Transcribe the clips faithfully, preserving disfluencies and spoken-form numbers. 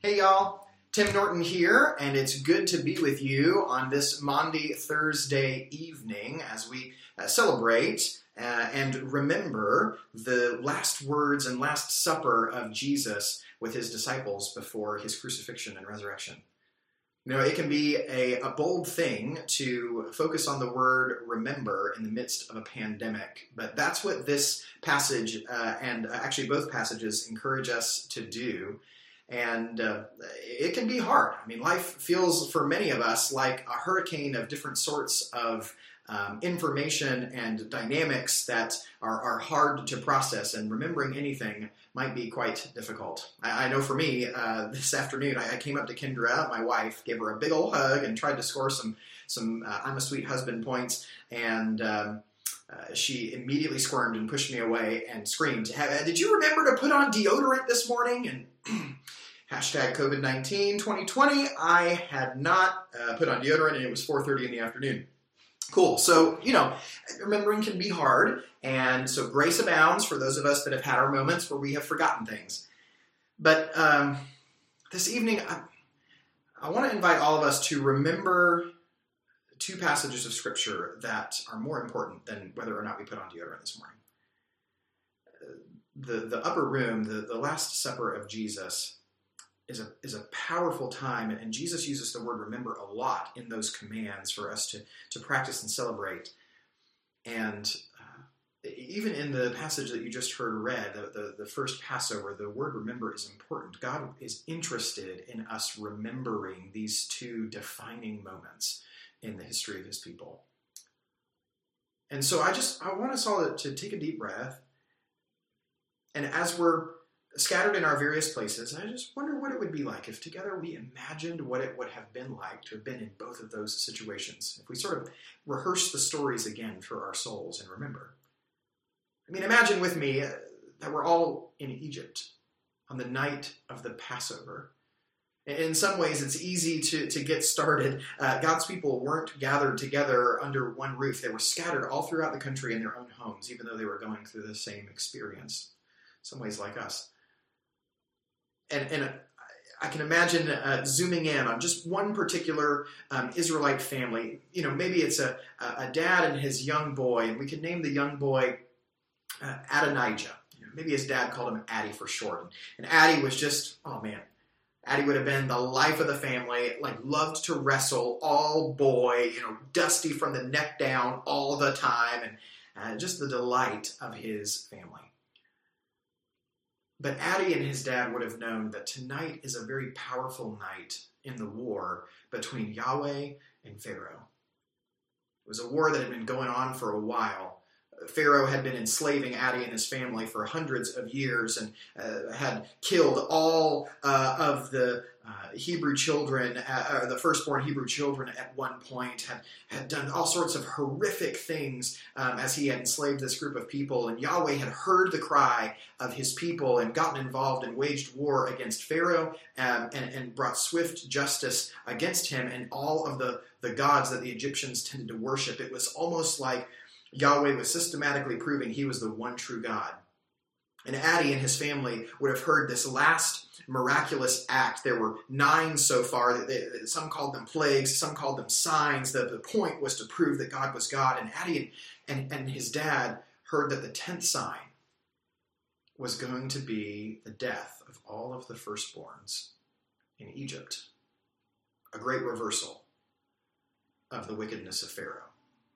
Hey y'all, Tim Norton here, and it's good to be with you on this Maundy Thursday evening as we uh, celebrate uh, and remember the last words and last supper of Jesus with his disciples before his crucifixion and resurrection. You know, it can be a, a bold thing to focus on the word remember in the midst of a pandemic, but that's what this passage uh, and actually both passages encourage us to do. And uh, it can be hard. I mean, life feels for many of us like a hurricane of different sorts of um, information and dynamics that are, are hard to process, and remembering anything might be quite difficult. I, I know for me, uh, this afternoon, I, I came up to Kendra, my wife, gave her a big old hug and tried to score some, some uh, I'm a sweet husband points, and um, uh, she immediately squirmed and pushed me away and screamed, "Did you remember to put on deodorant this morning?" And hashtag COVID nineteen twenty twenty, I had not uh, put on deodorant, and it was four thirty in the afternoon. Cool. So, you know, remembering can be hard, and so grace abounds for those of us that have had our moments where we have forgotten things. But um, this evening, I, I want to invite all of us to remember two passages of Scripture that are more important than whether or not we put on deodorant this morning. The, the upper room, the, the Last Supper of Jesus, is a is a powerful time, and Jesus uses the word remember a lot in those commands for us to, to practice and celebrate. And uh, even in the passage that you just heard read, the, the, the first Passover, the word remember is important. God is interested in us remembering these two defining moments in the history of his people. And so I just, I want us all to, to take a deep breath. And as we're scattered in our various places, I just wonder what it would be like if together we imagined what it would have been like to have been in both of those situations. If we sort of rehearse the stories again for our souls and remember. I mean, imagine with me uh, that we're all in Egypt on the night of the Passover. In some ways, it's easy to, to get started. Uh, God's people weren't gathered together under one roof. They were scattered all throughout the country in their own homes, even though they were going through the same experience. Some ways like us. And, and I can imagine uh, zooming in on just one particular um, Israelite family. You know, maybe it's a, a dad and his young boy, and we can name the young boy uh, Adonijah. You know, maybe his dad called him Addy for short. And Addy was just, oh man, Addy would have been the life of the family, like loved to wrestle, all boy, you know, dusty from the neck down all the time, and uh, just the delight of his family. But Addy and his dad would have known that tonight is a very powerful night in the war between Yahweh and Pharaoh. It was a war that had been going on for a while. Pharaoh had been enslaving Addy and his family for hundreds of years, and uh, had killed all uh, of the uh, Hebrew children, uh, or the firstborn Hebrew children at one point, had, had done all sorts of horrific things um, as he had enslaved this group of people. And Yahweh had heard the cry of his people and gotten involved and waged war against Pharaoh um, and, and brought swift justice against him and all of the, the gods that the Egyptians tended to worship. It was almost like Yahweh was systematically proving he was the one true God. And Addy and his family would have heard this last miraculous act. There were nine so far. Some called them plagues, some called them signs. The, the point was to prove that God was God. And Addy and, and his dad heard that the tenth sign was going to be the death of all of the firstborns in Egypt. A great reversal of the wickedness of Pharaoh.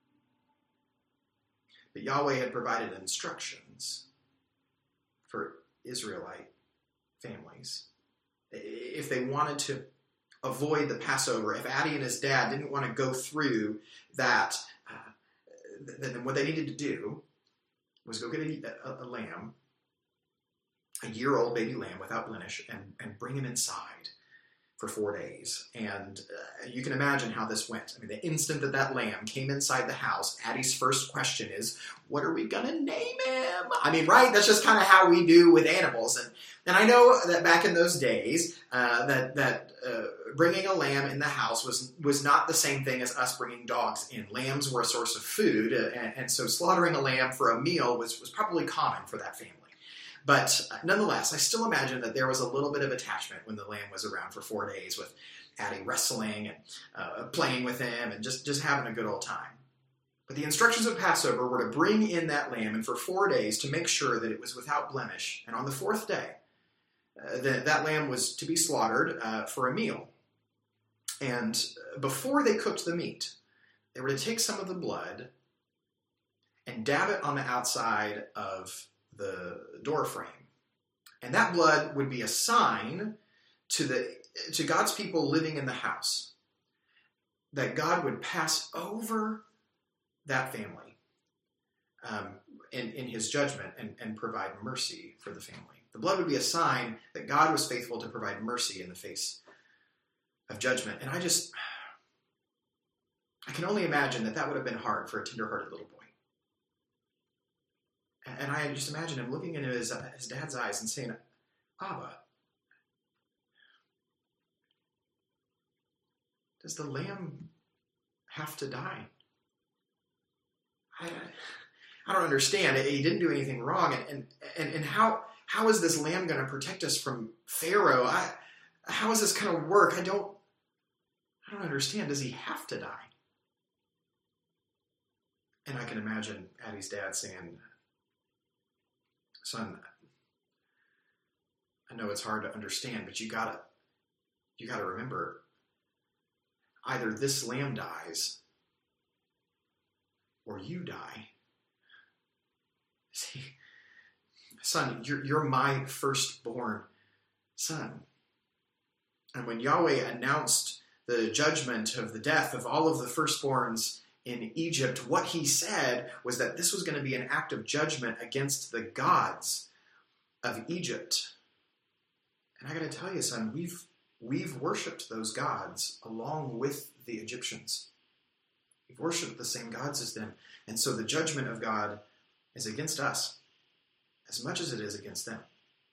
But Yahweh had provided instructions for Israelite families. If they wanted to avoid the Passover, if Addy and his dad didn't want to go through that, uh, then what they needed to do was go get a, a, a lamb, a year-old baby lamb without blemish, and, and bring him inside for four days. And uh, you can imagine how this went. I mean, the instant that that lamb came inside the house, Addy's first question is, what are we going to name him? I mean, right? That's just kind of how we do with animals. And and I know that back in those days, uh, that that uh, bringing a lamb in the house was was not the same thing as us bringing dogs in. Lambs were a source of food, uh, and, and so slaughtering a lamb for a meal was, was probably common for that family. But nonetheless, I still imagine that there was a little bit of attachment when the lamb was around for four days with Addie wrestling and uh, playing with him and just, just having a good old time. But the instructions of Passover were to bring in that lamb and for four days to make sure that it was without blemish. And on the fourth day, uh, the, that lamb was to be slaughtered uh, for a meal. And before they cooked the meat, they were to take some of the blood and dab it on the outside of the door frame. And that blood would be a sign to the to God's people living in the house that God would pass over that family um, in, in his judgment and, and provide mercy for the family. The blood would be a sign that God was faithful to provide mercy in the face of judgment. And I just, I can only imagine that that would have been hard for a tender-hearted little boy. And I just imagine him looking into his, uh, his dad's eyes and saying, Abba, does the lamb have to die? I, I don't understand. He didn't do anything wrong. And, and, and how, how is this lamb going to protect us from Pharaoh? I, how is this going to work? I don't, I don't understand. Does he have to die? And I can imagine Addie's dad saying, son, I know it's hard to understand, but you gotta, you gotta remember, either this lamb dies or you die. See, son, you're, you're my firstborn son. And when Yahweh announced the judgment of the death of all of the firstborns in Egypt, what he said was that this was going to be an act of judgment against the gods of Egypt. And I got to tell you, son, we've we've worshipped those gods along with the Egyptians. We've worshipped the same gods as them. And so the judgment of God is against us as much as it is against them.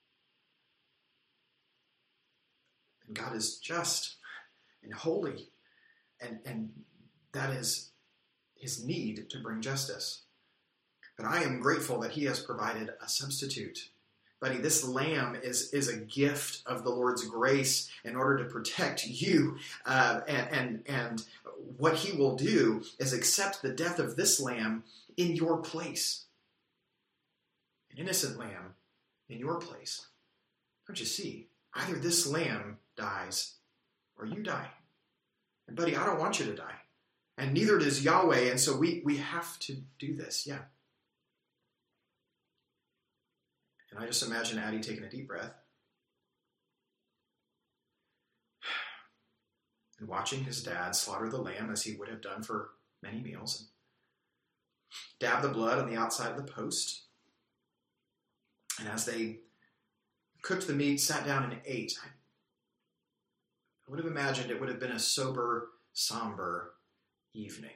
And God is just and holy, and, and that is his need to bring justice. But I am grateful that he has provided a substitute. Buddy, this lamb is, is a gift of the Lord's grace in order to protect you. Uh, and, and, and what he will do is accept the death of this lamb in your place. An innocent lamb in your place. Don't you see? Either this lamb dies or you die. And buddy, I don't want you to die. And neither does Yahweh, and so we, we have to do this, yeah. And I just imagine Addie taking a deep breath and watching his dad slaughter the lamb as he would have done for many meals, and dab the blood on the outside of the post. And as they cooked the meat, sat down and ate, I would have imagined it would have been a sober, somber evening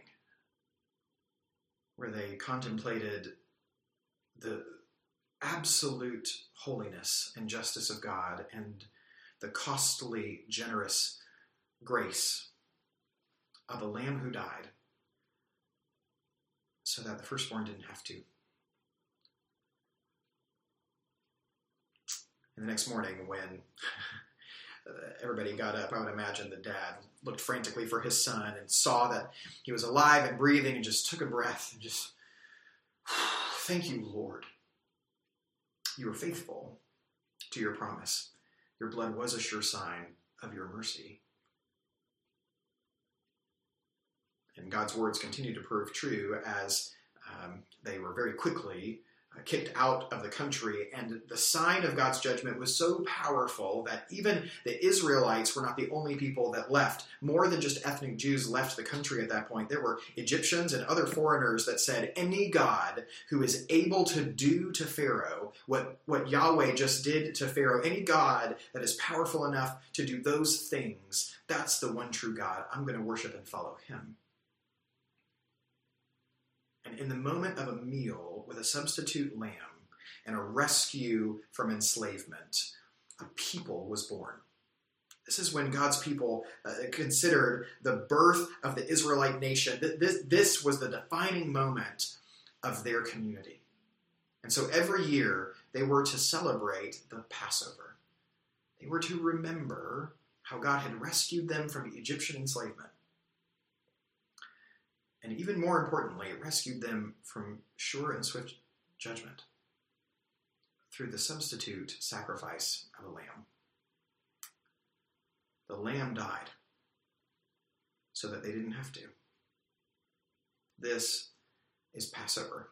where they contemplated the absolute holiness and justice of God and the costly, generous grace of a lamb who died so that the firstborn didn't have to. And the next morning when everybody got up, I would imagine the dad looked frantically for his son and saw that he was alive and breathing and just took a breath and just, thank you, Lord. You were faithful to your promise. Your blood was a sure sign of your mercy. And God's words continue to prove true as um, they were very quickly Uh, kicked out of the country, and the sign of God's judgment was so powerful that even the Israelites were not the only people that left. More than just ethnic Jews left the country at that point. There were Egyptians and other foreigners that said, any God who is able to do to Pharaoh what, what Yahweh just did to Pharaoh, any God that is powerful enough to do those things, that's the one true God. I'm going to worship and follow him. And in the moment of a meal with a substitute lamb and a rescue from enslavement, a people was born. This is when God's people uh, considered the birth of the Israelite nation. This, this was the defining moment of their community. And so every year, They were to celebrate the Passover. They were to remember how God had rescued them from Egyptian enslavement. And even more importantly, rescued them from sure and swift judgment through the substitute sacrifice of a lamb. The lamb died so that they didn't have to. This is Passover.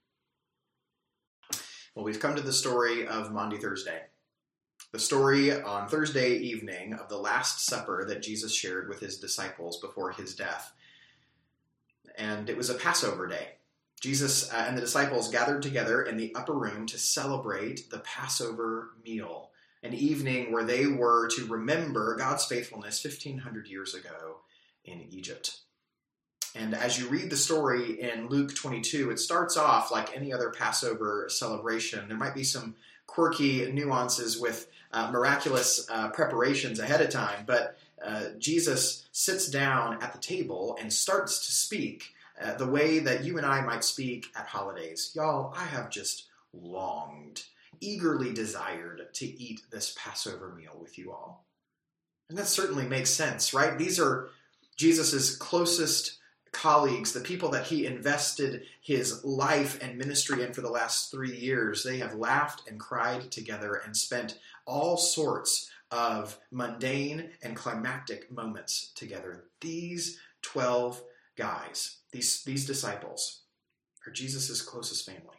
Well, we've come to the story of Maundy Thursday. The story on Thursday evening of the Last Supper that Jesus shared with his disciples before his death. And it was a Passover day. Jesus uh, and the disciples gathered together in the upper room to celebrate the Passover meal, an evening where they were to remember God's faithfulness fifteen hundred years ago in Egypt. And as you read the story in Luke twenty-two, it starts off like any other Passover celebration. There might be some quirky nuances with uh, miraculous uh, preparations ahead of time, but uh, Jesus sits down at the table and starts to speak uh, the way that you and I might speak at holidays. Y'all, I have just longed, eagerly desired to eat this Passover meal with you all. And that certainly makes sense, right? These are Jesus's closest colleagues, the people that he invested his life and ministry in for the last three years. They have laughed and cried together and spent all sorts of mundane and climactic moments together. These twelve guys, these, these disciples, are Jesus's closest family.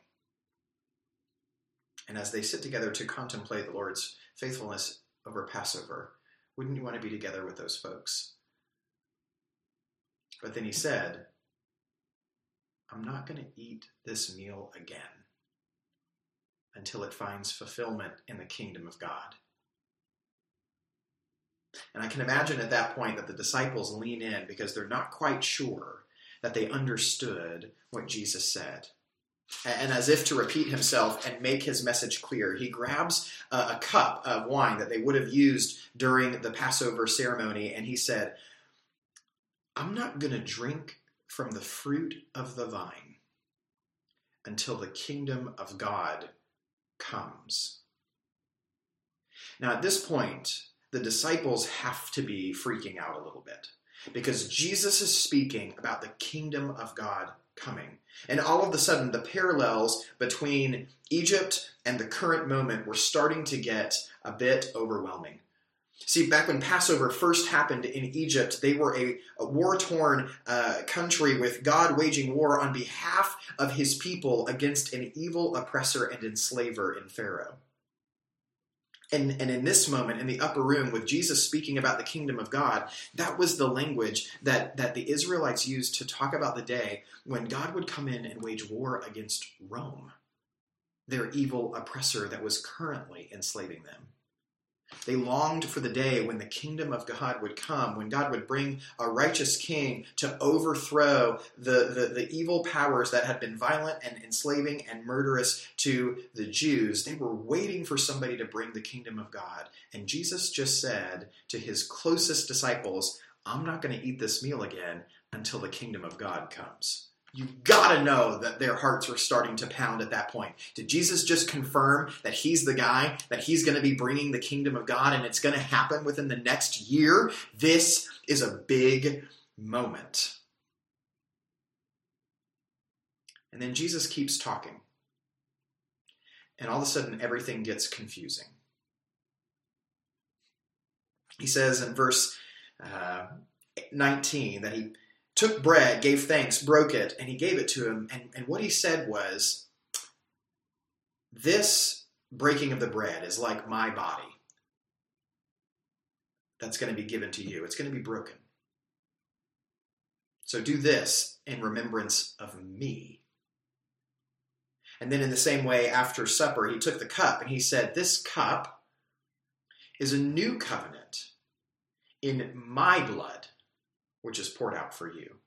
And as they sit together to contemplate the Lord's faithfulness over Passover, wouldn't you want to be together with those folks? But then he said, I'm not going to eat this meal again until it finds fulfillment in the kingdom of God. And I can imagine at that point that the disciples lean in because they're not quite sure that they understood what Jesus said. And as if to repeat himself and make his message clear, he grabs a, a cup of wine that they would have used during the Passover ceremony, and he said, I'm not going to drink from the fruit of the vine until the kingdom of God comes. Now, at this point, the disciples have to be freaking out a little bit because Jesus is speaking about the kingdom of God coming. And all of a sudden, the parallels between Egypt and the current moment were starting to get a bit overwhelming. See, back when Passover first happened in Egypt, they were a, a war-torn uh, country with God waging war on behalf of his people against an evil oppressor and enslaver in Pharaoh. And, and in this moment, in the upper room, with Jesus speaking about the kingdom of God, that was the language that, that the Israelites used to talk about the day when God would come in and wage war against Rome, their evil oppressor that was currently enslaving them. They longed for the day when the kingdom of God would come, when God would bring a righteous king to overthrow the, the, the evil powers that had been violent and enslaving and murderous to the Jews. They were waiting for somebody to bring the kingdom of God. And Jesus just said to his closest disciples, I'm not going to eat this meal again until the kingdom of God comes. You gotta know that their hearts were starting to pound at that point. Did Jesus just confirm that he's the guy, that he's going to be bringing the kingdom of God and it's going to happen within the next year? This is a big moment. And then Jesus keeps talking. And all of a sudden, everything gets confusing. He says in verse uh, nineteen that he took bread, gave thanks, broke it, and he gave it to him. And, and what he said was, this breaking of the bread is like my body that's going to be given to you. It's going to be broken. So do this in remembrance of me. And then in the same way, after supper, he took the cup and he said, this cup is a new covenant in my blood, which is poured out for you.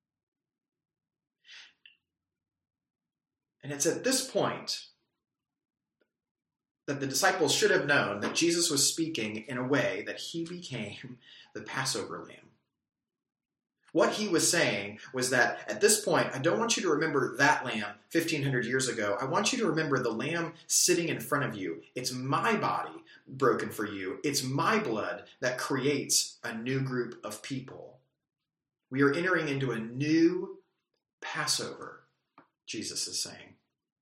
And it's at this point that the disciples should have known that Jesus was speaking in a way that he became the Passover lamb. What he was saying was that at this point, I don't want you to remember that lamb fifteen hundred years ago. I want you to remember the lamb sitting in front of you. It's my body broken for you. It's my blood that creates a new group of people. We are entering into a new Passover, Jesus is saying.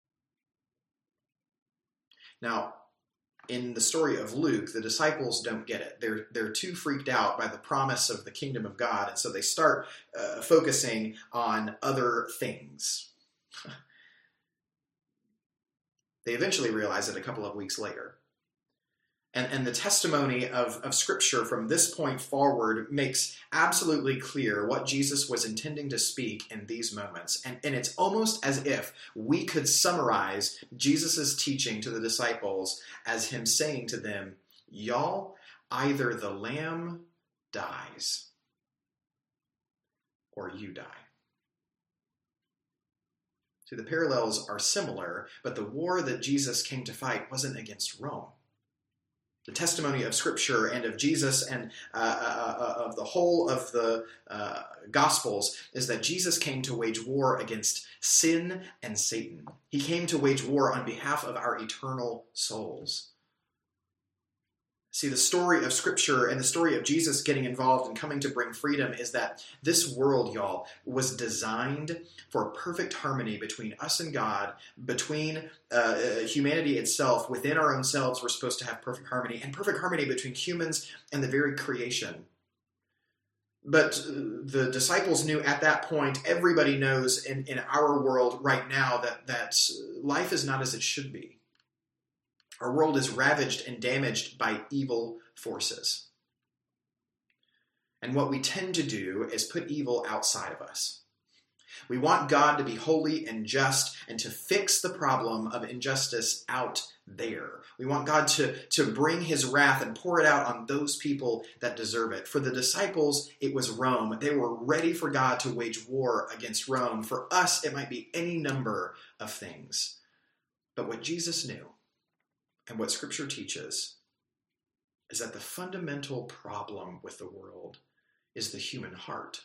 Now, in the story of Luke, the disciples don't get it. They're, they're too freaked out by the promise of the kingdom of God, and so they start uh, focusing on other things. They eventually realize it a couple of weeks later. And, and the testimony of, of Scripture from this point forward makes absolutely clear what Jesus was intending to speak in these moments. And, and it's almost as if we could summarize Jesus' teaching to the disciples as him saying to them, y'all, either the lamb dies or you die. See, the parallels are similar, but the war that Jesus came to fight wasn't against Rome. The testimony of Scripture and of Jesus and uh, uh, of the whole of the uh, Gospels is that Jesus came to wage war against sin and Satan. He came to wage war on behalf of our eternal souls. See, the story of Scripture and the story of Jesus getting involved and coming to bring freedom is that this world, y'all, was designed for perfect harmony between us and God, between uh, humanity itself. Within our own selves, we're supposed to have perfect harmony, and perfect harmony between humans and the very creation. But the disciples knew at that point, everybody knows in, in our world right now that, that life is not as it should be. Our world is ravaged and damaged by evil forces. And what we tend to do is put evil outside of us. We want God to be holy and just and to fix the problem of injustice out there. We want God to, to bring his wrath and pour it out on those people that deserve it. For the disciples, it was Rome. They were ready for God to wage war against Rome. For us, it might be any number of things. But what Jesus knew, and what Scripture teaches, is that the fundamental problem with the world is the human heart.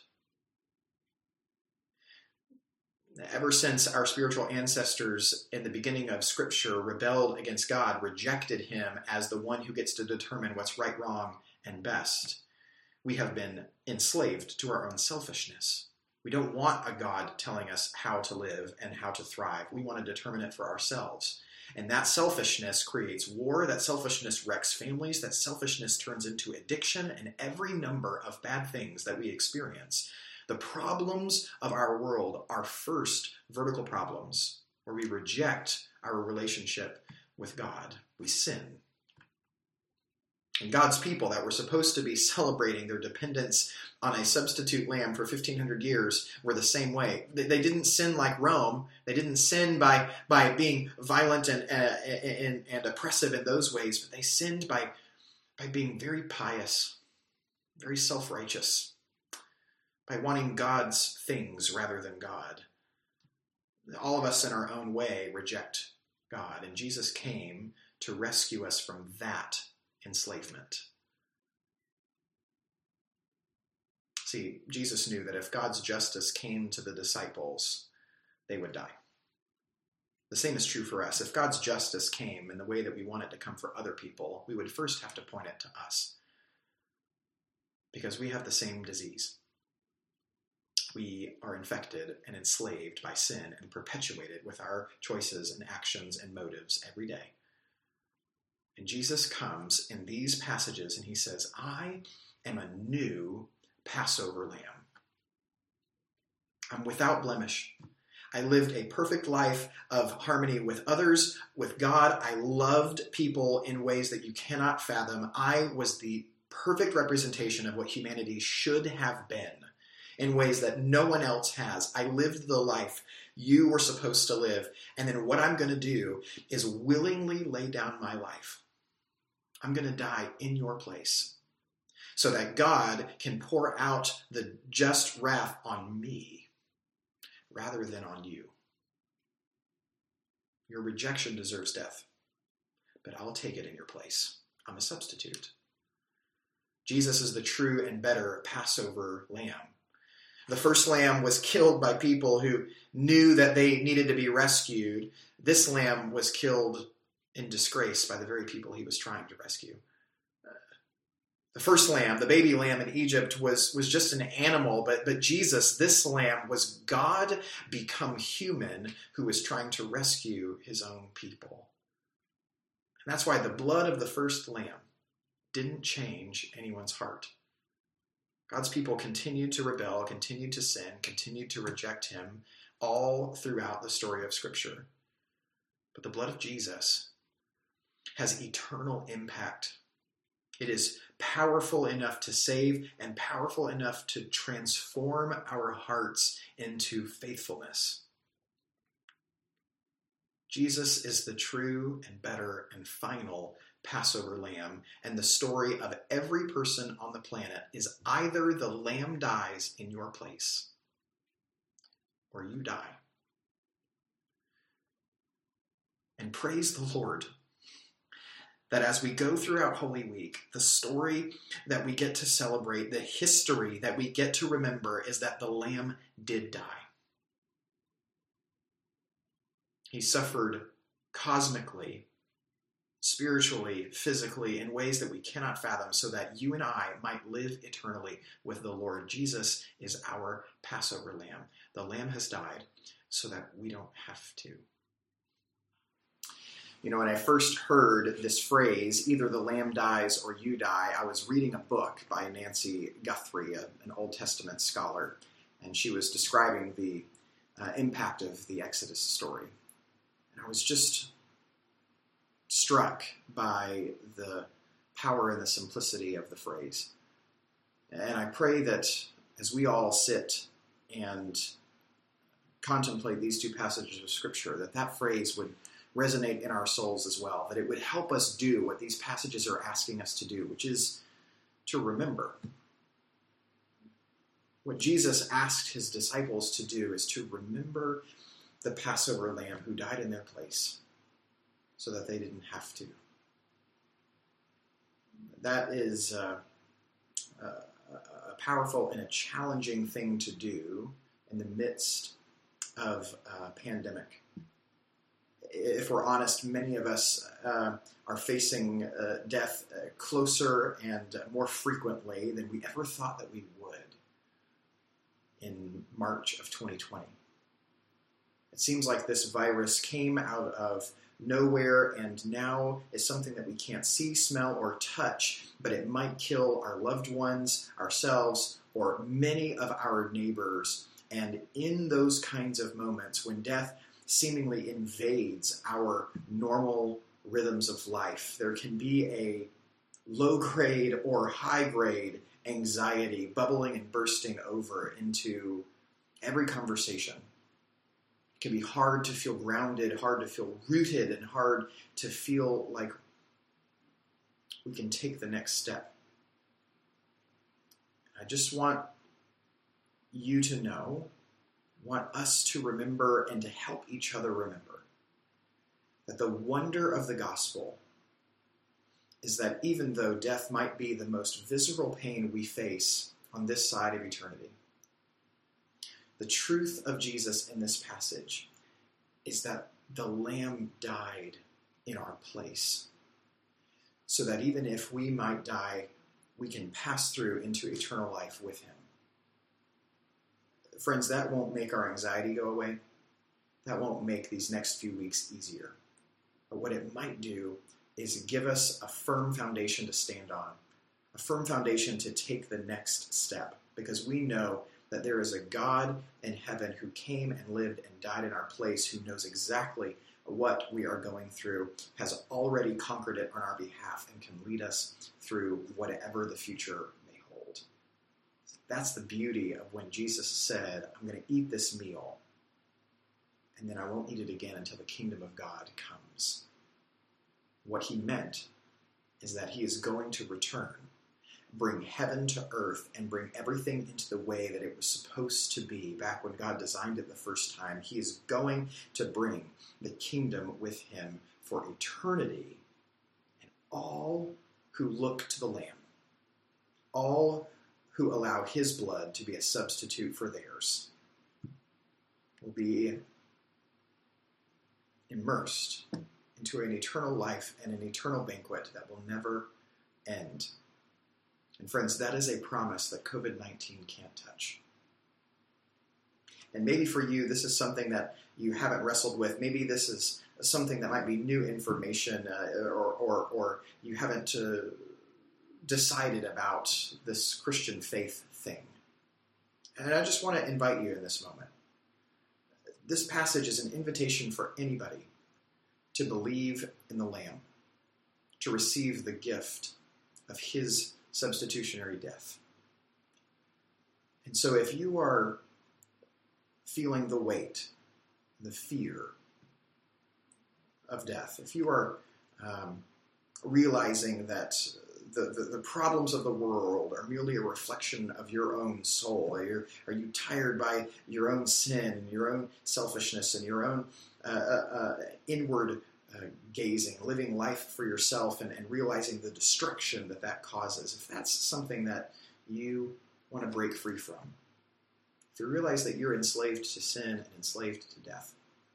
Ever since our spiritual ancestors in the beginning of Scripture rebelled against God, rejected him as the one who gets to determine what's right, wrong, and best, we have been enslaved to our own selfishness. We don't want a God telling us how to live and how to thrive. We want to determine it for ourselves. And that selfishness creates war, that selfishness wrecks families, that selfishness turns into addiction and every number of bad things that we experience. The problems of our world are first vertical problems, where we reject our relationship with God. We sin. And God's people that were supposed to be celebrating their dependence on a substitute lamb for fifteen hundred years were the same way. They, they didn't sin like Rome. They didn't sin by, by being violent and, uh, and, and oppressive in those ways, but they sinned by, by being very pious, very self-righteous, by wanting God's things rather than God. All of us in our own way reject God, and Jesus came to rescue us from that enslavement. See, Jesus knew that if God's justice came to the disciples, they would die. The same is true for us. If God's justice came in the way that we want it to come for other people, we would first have to point it to us. Because we have the same disease. We are infected and enslaved by sin and perpetuated with our choices and actions and motives every day. And Jesus comes in these passages and he says, I am a new Passover lamb. I'm without blemish. I lived a perfect life of harmony with others, with God. I loved people in ways that you cannot fathom. I was the perfect representation of what humanity should have been in ways that no one else has. I lived the life you were supposed to live. And then what I'm going to do is willingly lay down my life. I'm going to die in your place so that God can pour out the just wrath on me rather than on you. Your rejection deserves death, but I'll take it in your place. I'm a substitute. Jesus is the true and better Passover lamb. The first lamb was killed by people who knew that they needed to be rescued. This lamb was killed in disgrace by the very people he was trying to rescue. The first lamb, the baby lamb in Egypt, was, was just an animal, but, but Jesus, this lamb, was God become human who was trying to rescue his own people. And that's why the blood of the first lamb didn't change anyone's heart. God's people continued to rebel, continued to sin, continued to reject him all throughout the story of Scripture. But the blood of Jesus has eternal impact. It is powerful enough to save and powerful enough to transform our hearts into faithfulness. Jesus is the true and better and final Passover lamb, and the story of every person on the planet is either the lamb dies in your place or you die. And praise the Lord that as we go throughout Holy Week, the story that we get to celebrate, the history that we get to remember is that the Lamb did die. He suffered cosmically, spiritually, physically, in ways that we cannot fathom so that you and I might live eternally with the Lord. Jesus is our Passover lamb. The Lamb has died so that we don't have to. You know, when I first heard this phrase, either the lamb dies or you die, I was reading a book by Nancy Guthrie, a, an Old Testament scholar, and she was describing the uh, impact of the Exodus story. And I was just struck by the power and the simplicity of the phrase. And I pray that as we all sit and contemplate these two passages of Scripture, that that phrase would resonate in our souls as well, that it would help us do what these passages are asking us to do, which is to remember. What Jesus asked his disciples to do is to remember the Passover lamb who died in their place so that they didn't have to. That is uh, a, a powerful and a challenging thing to do in the midst of a pandemic. If we're honest, many of us uh, are facing uh, death uh, closer and uh, more frequently than we ever thought that we would in March of twenty twenty. It seems like this virus came out of nowhere and now is something that we can't see, smell, or touch, but it might kill our loved ones, ourselves, or many of our neighbors. And in those kinds of moments when death seemingly invades our normal rhythms of life, there can be a low-grade or high-grade anxiety bubbling and bursting over into every conversation. It can be hard to feel grounded, hard to feel rooted, and hard to feel like we can take the next step. I just want you to know, want us to remember and to help each other remember that the wonder of the gospel is that even though death might be the most visceral pain we face on this side of eternity, the truth of Jesus in this passage is that the Lamb died in our place, so that even if we might die, we can pass through into eternal life with him. Friends, that won't make our anxiety go away. That won't make these next few weeks easier. But what it might do is give us a firm foundation to stand on, a firm foundation to take the next step, because we know that there is a God in heaven who came and lived and died in our place, who knows exactly what we are going through, has already conquered it on our behalf, and can lead us through whatever the future may hold. That's the beauty of when Jesus said, I'm going to eat this meal, and then I won't eat it again until the kingdom of God comes. What he meant is that he is going to return, bring heaven to earth, and bring everything into the way that it was supposed to be back when God designed it the first time. He is going to bring the kingdom with him for eternity, and all who look to the Lamb, all who allow his blood to be a substitute for theirs will be immersed into an eternal life and an eternal banquet that will never end. And friends, that is a promise that covid nineteen can't touch. And maybe for you, this is something that you haven't wrestled with. Maybe this is something that might be new information, uh, or, or, or you haven't uh, decided about this Christian faith thing. And I just want to invite you in this moment. This passage is an invitation for anybody to believe in the Lamb, to receive the gift of his substitutionary death. And so if you are feeling the weight, the fear of death, if you are um, realizing that the, the, the problems of the world are merely a reflection of your own soul, are you, are you tired by your own sin and your own selfishness and your own uh, uh, inward uh, gazing, living life for yourself and, and realizing the destruction that that causes, if that's something that you want to break free from, if you realize that you're enslaved to sin and enslaved to death,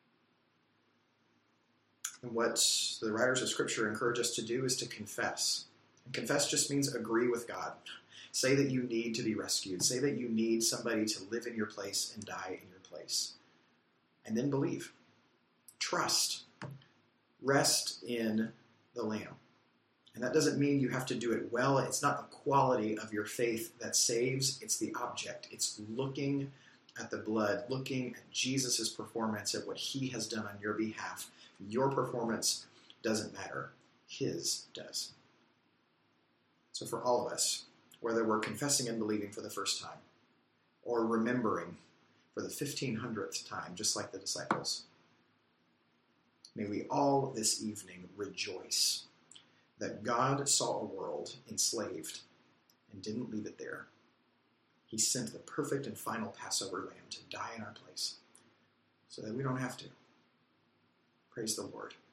and what the writers of Scripture encourage us to do is to confess. And confess just means agree with God. Say that you need to be rescued. Say that you need somebody to live in your place and die in your place. And then believe. Trust. Rest in the Lamb. And that doesn't mean you have to do it well. It's not the quality of your faith that saves. It's the object. It's looking at the blood, looking at Jesus' performance, at what he has done on your behalf. Your performance doesn't matter. His does. So for all of us, whether we're confessing and believing for the first time, or remembering for the fifteen hundredth time, just like the disciples, may we all this evening rejoice that God saw a world enslaved and didn't leave it there. He sent the perfect and final Passover lamb to die in our place so that we don't have to. Praise the Lord.